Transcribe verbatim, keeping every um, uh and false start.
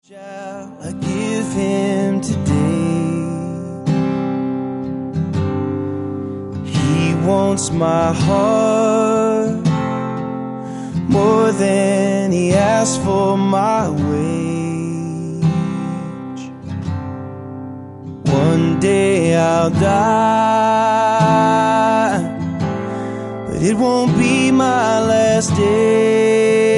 I give him today. He wants my heart more than he asks for my wage. One day I'll die, but it won't be my last day.